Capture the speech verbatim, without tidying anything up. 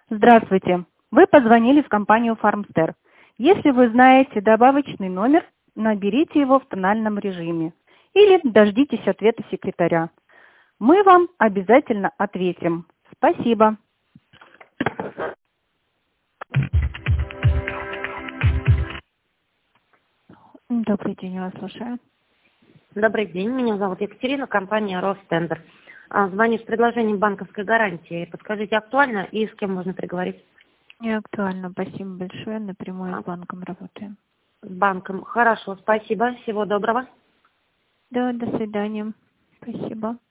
Здравствуйте. Вы позвонили в компанию Farmster. Если вы знаете добавочный номер, наберите его в тональном режиме или дождитесь ответа секретаря. Мы вам обязательно ответим. Спасибо. Добрый день, я вас слушаю. Добрый день, меня зовут Екатерина, компания Ростендер. А, Звоню с предложением банковской гарантии. Подскажите, актуально и с кем можно переговорить? Не актуально. Спасибо большое. Напрямую А, с банком работаем. С банком. Хорошо, спасибо. Всего доброго. Да, до свидания. Спасибо.